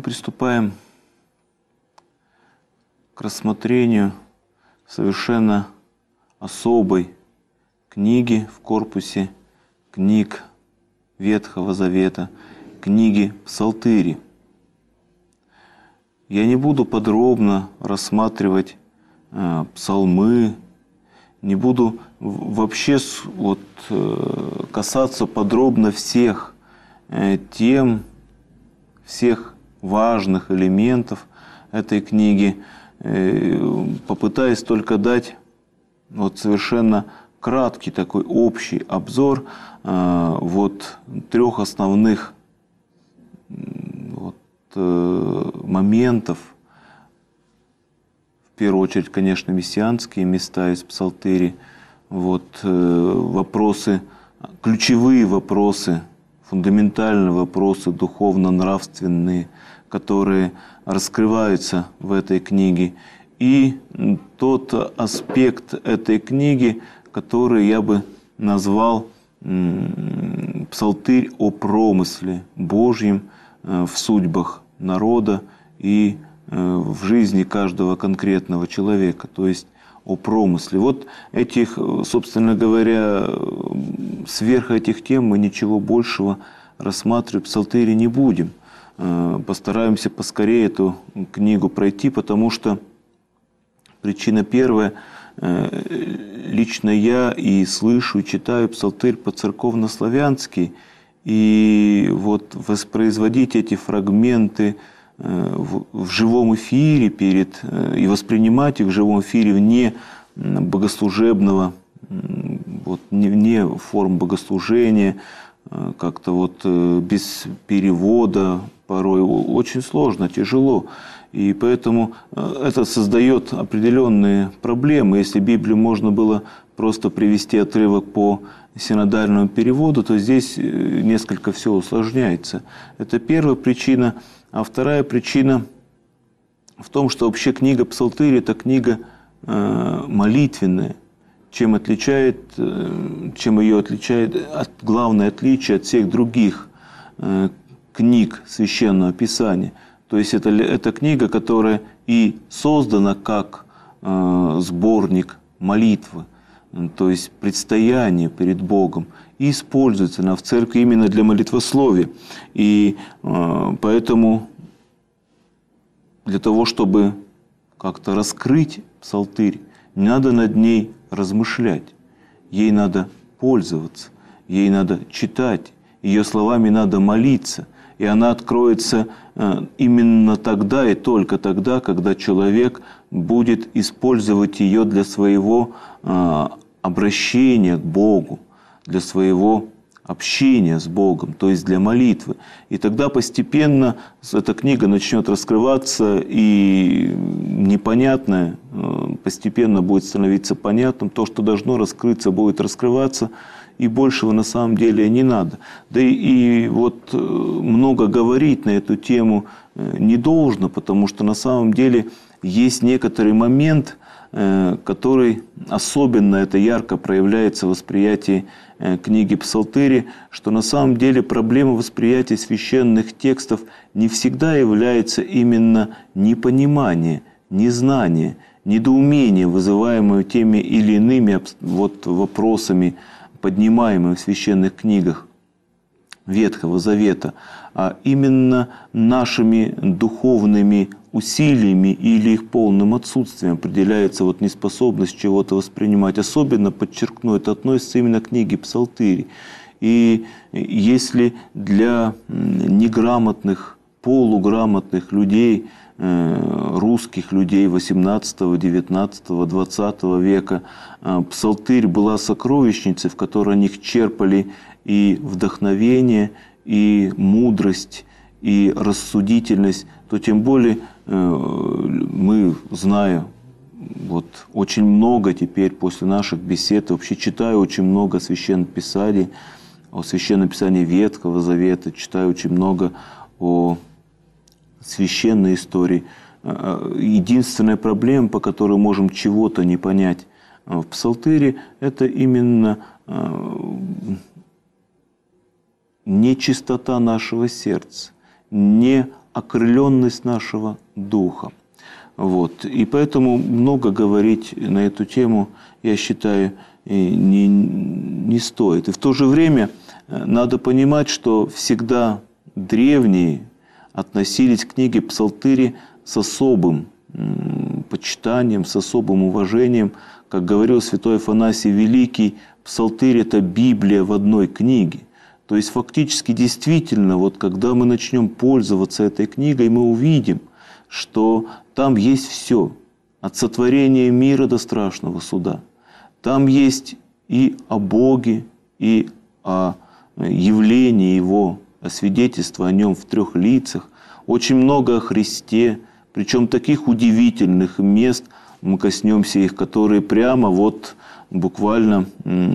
приступаем к рассмотрению совершенно особой книги в корпусе книг Ветхого Завета, книги Псалтыри. Я не буду подробно рассматривать псалмы, не буду вообще касаться подробно всех тем, всех важных элементов этой книги. Попытаюсь только дать совершенно краткий такой общий обзор трех основных моментов. В первую очередь, конечно, мессианские места из Псалтыри, вопросы, ключевые вопросы, фундаментальные вопросы духовно-нравственные, которые раскрываются в этой книге, и тот аспект этой книги, который я бы назвал псалтырь о промысле Божьем в судьбах народа и в жизни каждого конкретного человека, то есть о промысле. Этих, собственно говоря, сверх этих тем мы ничего большего рассматривать в Псалтыре не будем. Постараемся поскорее эту книгу пройти, потому что причина первая. Лично я и слышу, и читаю Псалтырь по-церковно-славянски, и воспроизводить эти фрагменты в живом эфире и воспринимать их в живом эфире вне богослужебного, вне форм богослужения, как-то без перевода порой очень сложно, тяжело. И поэтому это создает определенные проблемы. Если Библию можно было просто привести отрывок по синодальному переводу, то здесь несколько все усложняется. Это первая причина. А вторая причина в том, что вообще книга Псалтырь – это книга молитвенная. Чем ее отличает, главное отличие от всех других книг Священного Писания. То есть это книга, которая и создана как сборник молитвы, то есть предстояние перед Богом, и используется она в церкви именно для молитвословия. И поэтому для того, чтобы как-то раскрыть Псалтырь, не надо над ней размышлять, ей надо пользоваться, ей надо читать, ее словами надо молиться. И она откроется именно тогда и только тогда, когда человек будет использовать ее для своего обращения к Богу, для своего общения с Богом, то есть для молитвы. И тогда постепенно эта книга начнет раскрываться, и непонятное постепенно будет становиться понятным. То, что должно раскрыться, будет раскрываться, и большего на самом деле не надо. Да и много говорить на эту тему не должно, потому что на самом деле есть некоторый момент, который особенно это ярко проявляется в восприятии книги Псалтыри, что на самом деле проблема восприятия священных текстов не всегда является именно непонимание, незнание, недоумение, вызываемое теми или иными вопросами, поднимаемые в священных книгах Ветхого Завета, а именно нашими духовными усилиями или их полным отсутствием определяется неспособность чего-то воспринимать. Особенно, подчеркну, это относится именно к книге Псалтыри. И если для неграмотных, полуграмотных людей, русских людей 18, 19, 20 века, Псалтырь была сокровищницей, в которой они черпали и вдохновение, и мудрость, и рассудительность, то тем более мы, зная очень много теперь после наших бесед, вообще читаю очень много священных писаний, о священном писании Ветхого Завета, читаю очень много о священной истории. Единственная проблема, по которой можем чего-то не понять в Псалтыре, это именно нечистота нашего сердца, не окрыленность нашего духа. Вот. И поэтому много говорить на эту тему, я считаю, не стоит. И в то же время надо понимать, что всегда древние относились к книге Псалтыри с особым почитанием, с особым уважением. Как говорил святой Афанасий Великий, Псалтырь – это Библия в одной книге. То есть фактически действительно, вот когда мы начнем пользоваться этой книгой, мы увидим, что там есть все, от сотворения мира до страшного суда. Там есть и о Боге, и о явлении Его, о свидетельстве о Нем в 3 лицах, очень много о Христе, причем таких удивительных мест, мы коснемся их, которые прямо вот буквально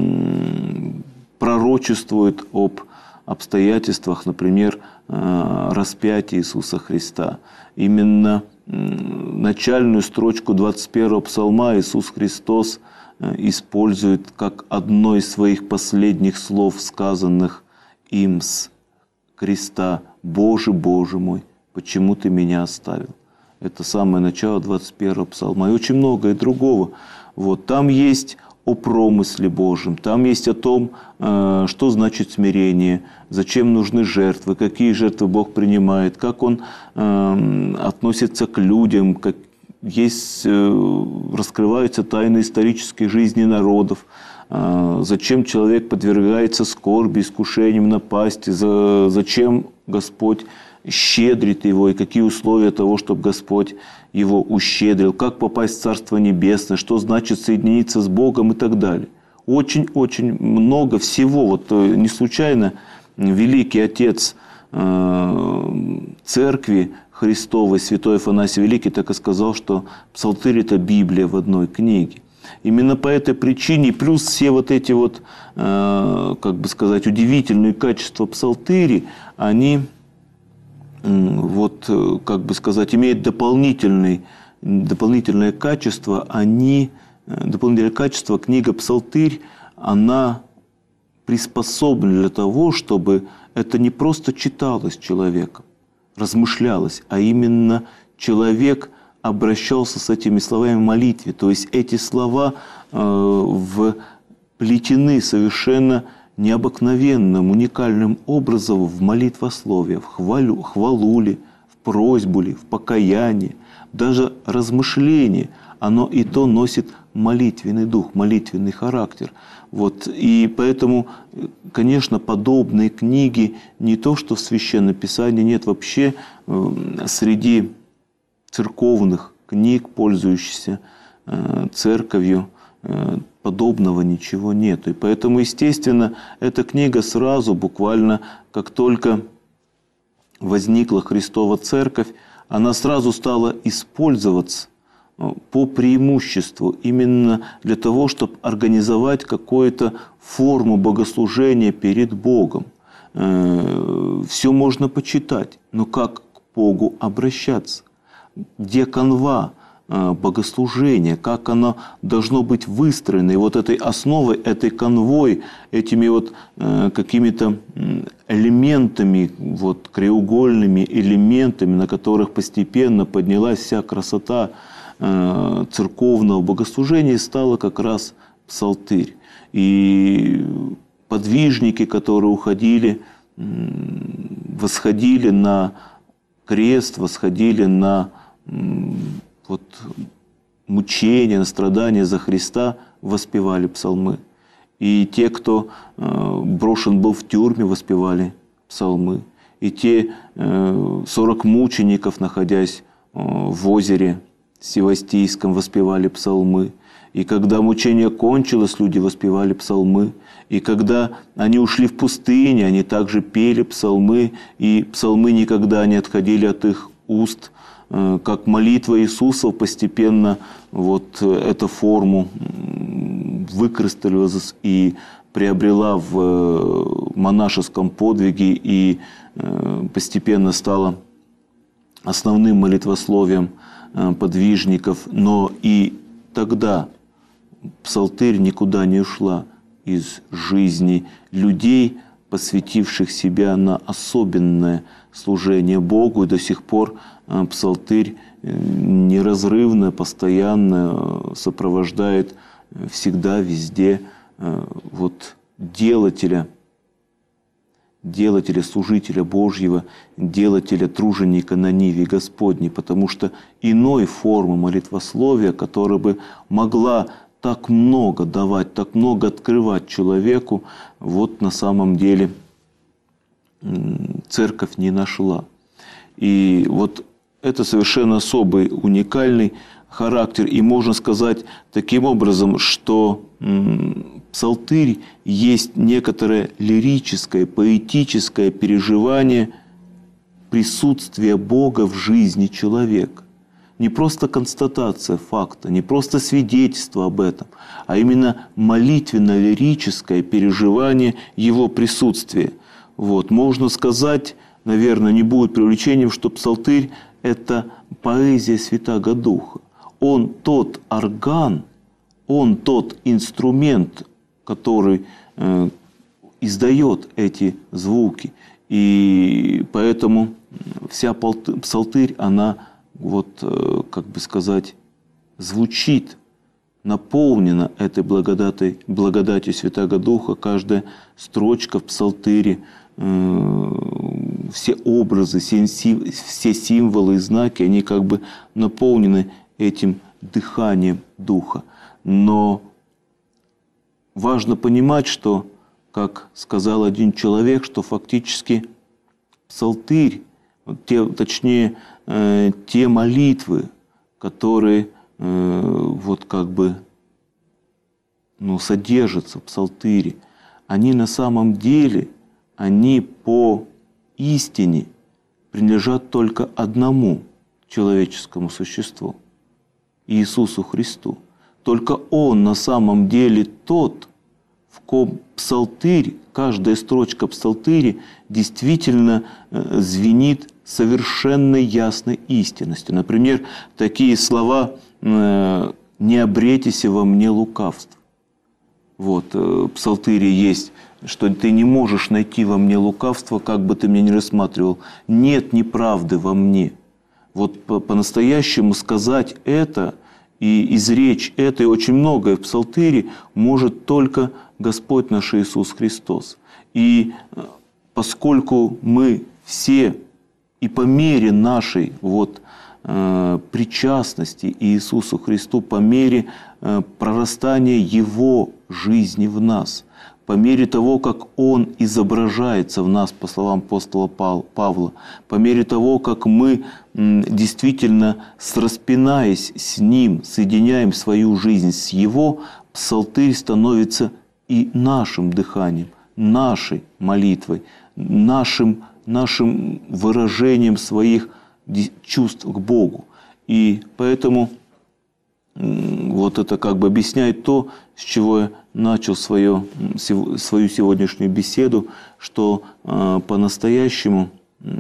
пророчествуют об обстоятельствах, например, распятия Иисуса Христа. Именно начальную строчку 21-го псалма Иисус Христос использует как одно из своих последних слов, сказанных им с креста: «Боже, Боже мой, почему ты меня оставил?» Это самое начало 21-го псалма. И очень много и другого. Вот. Там есть о промысле Божьем, там есть о том, что значит смирение, зачем нужны жертвы, какие жертвы Бог принимает, как Он относится к людям, как раскрываются тайны исторической жизни народов, зачем человек подвергается скорби, искушениям, напасти, зачем Господь щедрит его и какие условия того, чтобы Господь его ущедрил, как попасть в Царство Небесное, что значит соединиться с Богом и так далее. Очень-очень много всего. Вот не случайно великий отец Церкви Христовой, святой Афанасий Великий, так и сказал, что Псалтырь – это Библия в одной книге. Именно по этой причине, плюс все вот эти вот, как бы сказать, удивительные качества Псалтыри, они, вот, как бы сказать, имеют дополнительное качество. Дополнительное качество, книга Псалтырь, она приспособлена для того, чтобы это не просто читалось человеком, размышлялось, а именно человек обращался с этими словами в молитве. То есть эти слова вплетены совершенно необыкновенным, уникальным образом в молитвословие, в хвалу ли, в просьбу ли, в покаяние, даже размышление. Оно и то носит молитвенный дух, молитвенный характер. Вот. И поэтому, конечно, подобные книги не то, что в Священном Писании, нет, вообще среди церковных книг, пользующихся церковью, подобного ничего нет. И поэтому, естественно, эта книга сразу, буквально, как только возникла Христова Церковь, она сразу стала использоваться по преимуществу именно для того, чтобы организовать какую-то форму богослужения перед Богом. Все можно почитать, но как к Богу обращаться? Где канва богослужения, как оно должно быть выстроено. И вот этой основой, этой канвой, этими вот какими-то элементами, вот краеугольными элементами, на которых постепенно поднялась вся красота церковного богослужения, стала как раз Псалтырь. И подвижники, которые восходили на крест, восходили на вот мучения, на страдания за Христа, воспевали псалмы. И те, кто брошен был в тюрьме, воспевали псалмы. И те 40 мучеников, находясь в озере Севастийском, воспевали псалмы. И когда мучение кончилось, люди воспевали псалмы. И когда они ушли в пустыню, они также пели псалмы. И псалмы никогда не отходили от их уст. Как молитва Иисуса постепенно вот эта форму выкристаллизовалась и приобрела в монашеском подвиге и постепенно стала основным молитвословием подвижников. Но и тогда Псалтырь никуда не ушла из жизни людей, посвятивших себя на особенное служение Богу, и до сих пор псалтырь неразрывно, постоянно сопровождает всегда, везде вот делателя, служителя Божьего, делателя, труженика на ниве Господней, потому что иной формы молитвословия, которая бы могла так много давать, так много открывать человеку, вот на самом деле церковь не нашла. И вот это совершенно особый, уникальный характер. И можно сказать таким образом, что псалтырь есть некоторое лирическое, поэтическое переживание присутствия Бога в жизни человека. Не просто констатация факта, не просто свидетельство об этом, а именно молитвенно-лирическое переживание Его присутствия. Вот. Можно сказать, наверное, не будет преувеличением, что псалтырь – это поэзия Святаго Духа. Он тот орган, он тот инструмент, который издает эти звуки. И поэтому вся псалтырь, она, вот, как бы сказать, звучит, наполнена этой благодатью Святаго Духа. Каждая строчка в псалтыре, все образы, все символы и знаки, они как бы наполнены этим дыханием Духа. Но важно понимать, что, как сказал один человек, что фактически псалтырь, точнее, те молитвы, которые вот как бы содержатся в псалтыре, они на самом деле, они по истине принадлежат только одному человеческому существу – Иисусу Христу. Только Он на самом деле тот, в ком псалтырь, каждая строчка псалтыри действительно звенит совершенно ясной истинностью. Например, такие слова «не обретися во мне лукавств». Вот, в псалтыре есть, что ты не можешь найти во мне лукавство, как бы ты меня ни рассматривал. Нет неправды во мне. Вот по-настоящему сказать это и изречь это, и очень многое в псалтыре может только Господь наш Иисус Христос. И поскольку мы все и по мере нашей причастности Иисусу Христу, по мере прорастания Его жизни в нас, по мере того, как Он изображается в нас, по словам апостола Павла, по мере того, как мы действительно, распинаясь с Ним, соединяем свою жизнь с Его, псалтырь становится и нашим дыханием, нашей молитвой, нашим выражением своих чувств к Богу. И поэтому вот это как бы объясняет то, с чего я начал свою сегодняшнюю беседу, что по-настоящему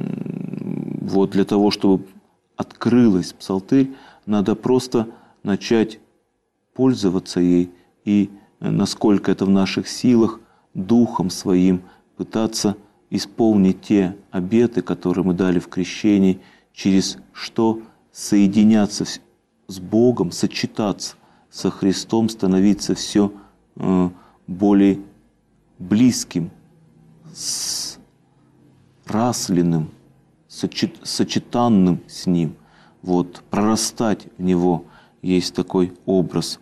вот для того, чтобы открылась псалтырь, надо просто начать пользоваться ей и, насколько это в наших силах, Духом Своим пытаться исполнить те обеты, которые мы дали в крещении, через что соединяться с Богом, сочетаться со Христом, становиться все более близким, срасленным, сочетанным с Ним. Вот, прорастать в Него есть такой образ.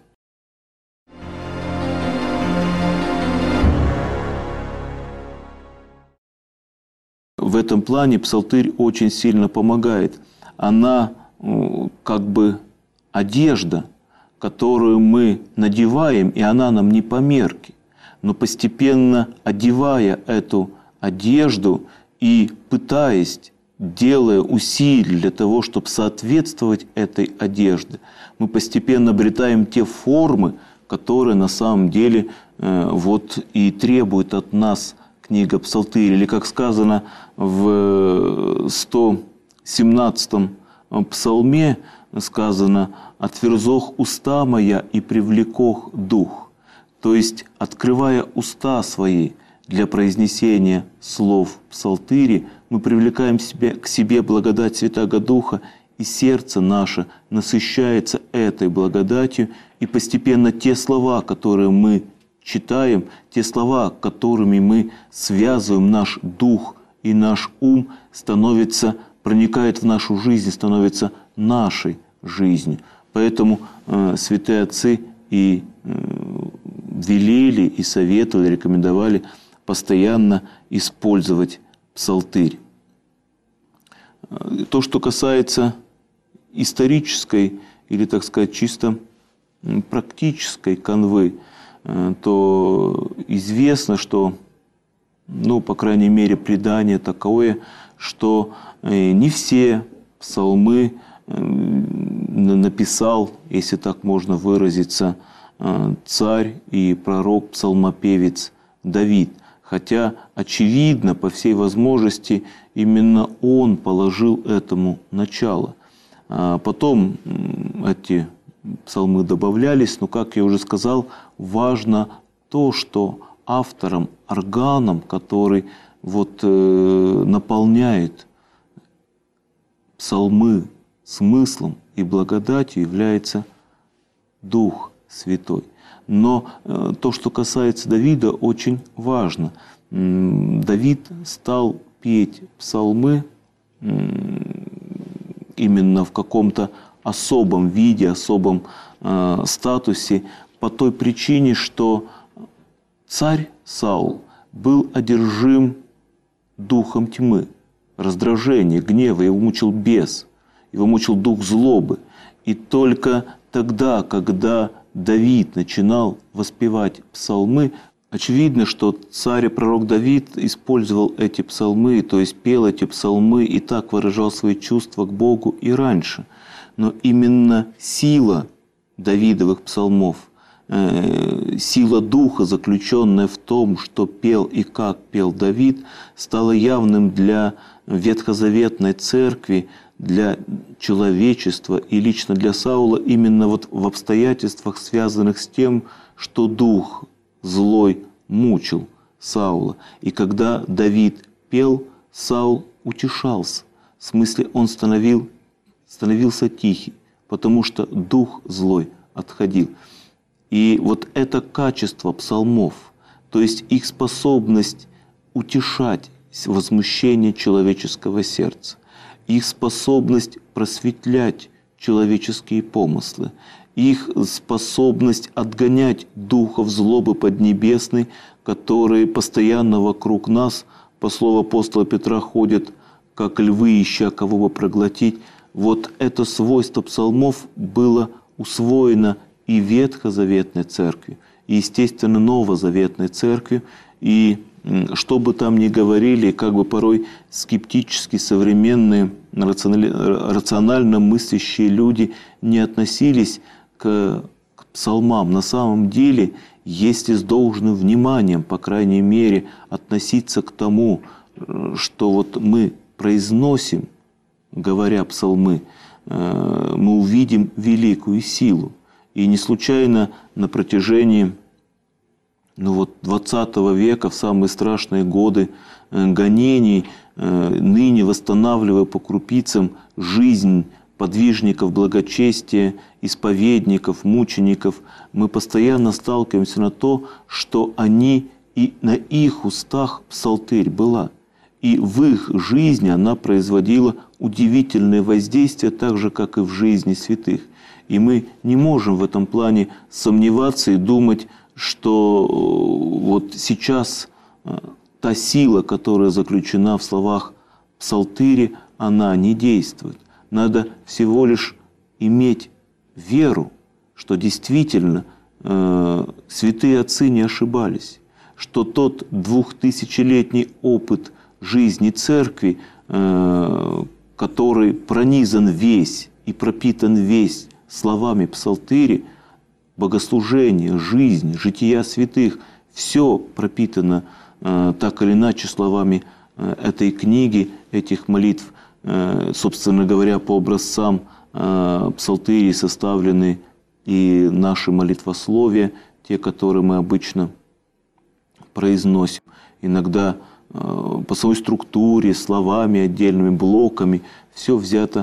В этом плане псалтырь очень сильно помогает. Она как бы одежда, которую мы надеваем, и она нам не по мерке. Но постепенно одевая эту одежду и пытаясь, делая усилия для того, чтобы соответствовать этой одежде, мы постепенно обретаем те формы, которые на самом деле вот и требует от нас книга Псалтырь. Или, как сказано в 117-м псалме, сказано: «Отверзох уста моя и привлекох дух». То есть, открывая уста свои для произнесения слов псалтыри мы привлекаем к себе благодать Святаго Духа, и сердце наше насыщается этой благодатью, и постепенно те слова, которые мы читаем, те слова, которыми мы связываем наш дух и наш ум, проникают в нашу жизнь, становятся нашей жизнью. Поэтому святые отцы и велели, и советовали, рекомендовали постоянно использовать псалтырь. То, что касается исторической или, так сказать, чисто практической канвы, то известно, что, по крайней мере, предание такое, что не все псалмы написал, если так можно выразиться, царь и пророк, псалмопевец Давид. Хотя, очевидно, по всей возможности, именно он положил этому начало. Потом эти псалмы добавлялись, но, как я уже сказал, важно то, что автором, органом, который наполняет псалмы смыслом и благодатью, является Дух Святой. Но то, что касается Давида, очень важно. Давид стал петь псалмы именно в каком-то особом виде, особом статусе, по той причине, что царь Саул был одержим духом тьмы, раздражения, гнева, его мучил бес, его мучил дух злобы. И только тогда, когда Давид начинал воспевать псалмы, очевидно, что царь и пророк Давид использовал эти псалмы, то есть пел эти псалмы и так выражал свои чувства к Богу и раньше. Но именно сила Давидовых псалмов, сила духа, заключенная в том, что пел и как пел Давид, стала явным для ветхозаветной церкви, для человечества и лично для Саула именно в обстоятельствах, связанных с тем, что дух злой мучил Саула. И когда Давид пел, Саул утешался. В смысле, он становился тихий, потому что дух злой отходил. И это качество псалмов, то есть их способность утешать возмущение человеческого сердца, их способность просветлять человеческие помыслы, их способность отгонять духов злобы поднебесной, которые постоянно вокруг нас, по слову апостола Петра, ходят, как львы, ища кого бы проглотить. Это свойство псалмов было усвоено и Ветхозаветной церковью, и, естественно, Новозаветной церковью. И что бы там ни говорили, как бы порой скептически современные, рационально мыслящие люди не относились к псалмам, на самом деле, если с должным вниманием, по крайней мере, относиться к тому, что мы произносим, говоря псалмы, мы увидим великую силу. И не случайно на протяжении 20 века, в самые страшные годы гонений, ныне восстанавливая по крупицам жизнь подвижников благочестия, исповедников, мучеников, мы постоянно сталкиваемся на то, что они и на их устах псалтырь была. И в их жизни она производила удивительное воздействие, так же, как и в жизни святых. И мы не можем в этом плане сомневаться и думать, что сейчас та сила, которая заключена в словах псалтыри, она не действует. Надо всего лишь иметь веру, что действительно святые отцы не ошибались, что тот 2000-летний опыт жизни церкви, который пронизан весь и пропитан весь словами псалтыри, богослужение, жизнь, жития святых, все пропитано так или иначе словами этой книги, этих молитв. Собственно говоря, по образцам псалтыри составлены и наши молитвословия, те, которые мы обычно произносим. Иногда по своей структуре, словами, отдельными блоками, все взято,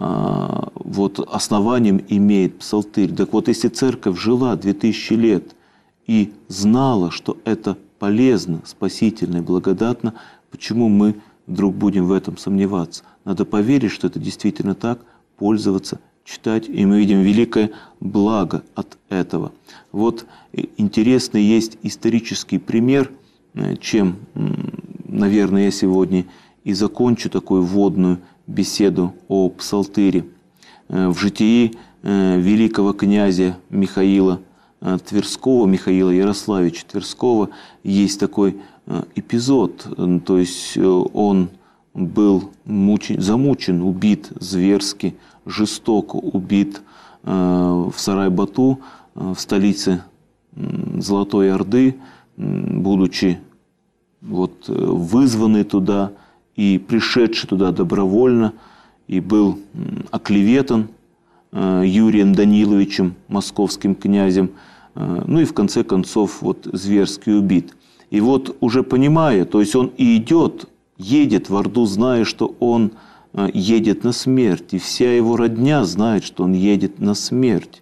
вот основанием имеет псалтырь. Так вот, если церковь жила 2000 лет и знала, что это полезно, спасительно и благодатно, почему мы вдруг будем в этом сомневаться? Надо поверить, что это действительно так, пользоваться, читать, и мы видим великое благо от этого. Вот интересный есть исторический пример, чем, наверное, я сегодня и закончу такую вводную беседу о псалтыре. В житии великого князя Михаила Тверского, Михаила Ярославича Тверского, есть такой эпизод, то есть он был замучен, убит зверски, жестоко убит в Сарай-Бату, в столице Золотой Орды, будучи вот вызванный туда и пришедший туда добровольно, и был оклеветан Юрием Даниловичем, московским князем, ну и в конце концов вот зверски убит. И вот уже понимая, то есть он и едет в Орду, зная, что он едет на смерть, и вся его родня знает, что он едет на смерть.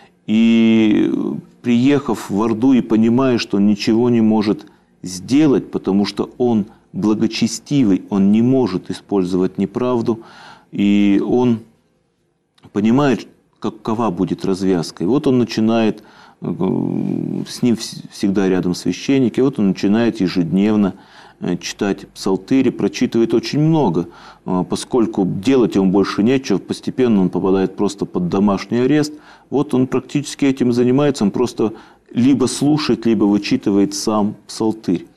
И приехав в Орду и понимая, что он ничего не может сделать, потому что он благочестивый, он не может использовать неправду, и он понимает, какова будет развязка. И вот он начинает, с ним всегда рядом священник, и вот он начинает ежедневно читать псалтыри, прочитывает очень много, поскольку делать ему больше нечего, постепенно он попадает просто под домашний арест. Вот он практически этим занимается, он просто либо слушает, либо вычитывает сам псалтырь.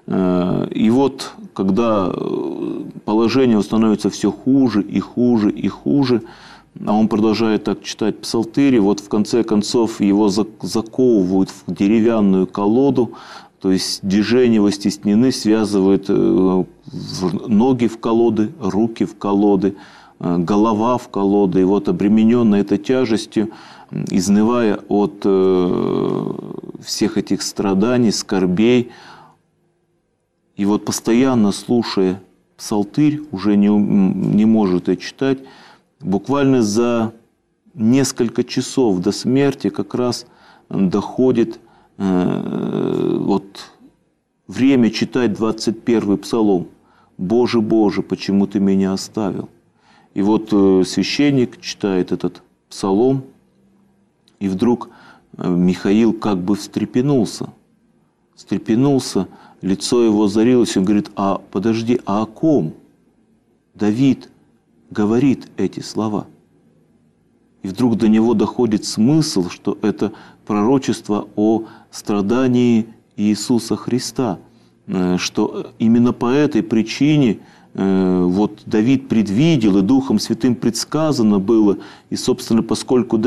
И вот, когда положение становится все хуже и хуже и хуже, а он продолжает так читать псалтыри, вот в конце концов его заковывают в деревянную колоду, то есть движения его стеснены, связывают ноги в колоды, руки в колоды, голова в колоды. И вот обремененный этой тяжестью, изнывая от всех этих страданий, скорбей, и вот постоянно слушая псалтырь, уже не может и читать, буквально за несколько часов до смерти как раз доходит вот время читать 21-й псалом. «Боже, Боже, почему ты меня оставил?» И вот священник читает этот псалом, и вдруг Михаил как бы встрепенулся, лицо его озарилось, он говорит: «А подожди, а о ком Давид говорит эти слова?» И вдруг до него доходит смысл, что это пророчество о страдании Иисуса Христа, что именно по этой причине вот Давид предвидел, и Духом Святым предсказано было, и, собственно, поскольку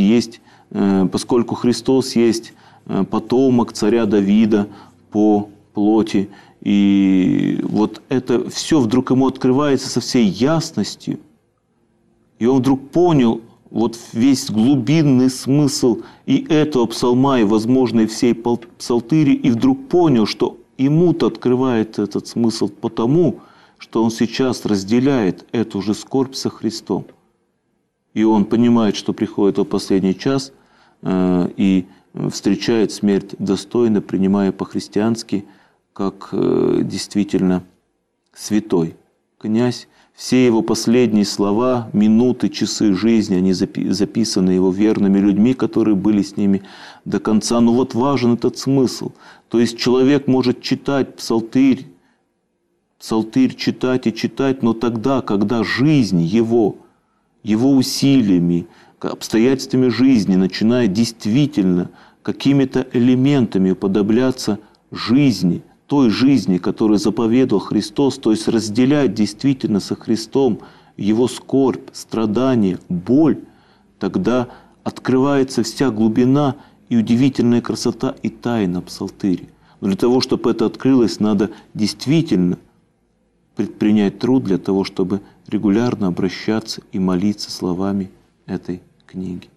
Христос есть потомок царя Давида по плоти, и вот это все вдруг ему открывается со всей ясностью, и он вдруг понял вот весь глубинный смысл и этого псалма, и, возможно, и всей псалтыри, и вдруг понял, что ему-то открывает этот смысл потому, что он сейчас разделяет эту же скорбь со Христом. И он понимает, что приходит его последний час, и встречает смерть достойно, принимая по-христиански, как действительно святой князь. Все его последние слова, минуты, часы жизни, они записаны его верными людьми, которые были с ними до конца. Но вот важен этот смысл. То есть человек может читать псалтырь читать и читать, но тогда, когда жизнь его усилиями, обстоятельствами жизни начинает действительно какими-то элементами уподобляться жизни, той жизни, которую заповедовал Христос, то есть разделять действительно со Христом Его скорбь, страдания, боль, тогда открывается вся глубина и удивительная красота и тайна псалтыри. Но для того, чтобы это открылось, надо действительно предпринять труд для того, чтобы регулярно обращаться и молиться словами этой книги.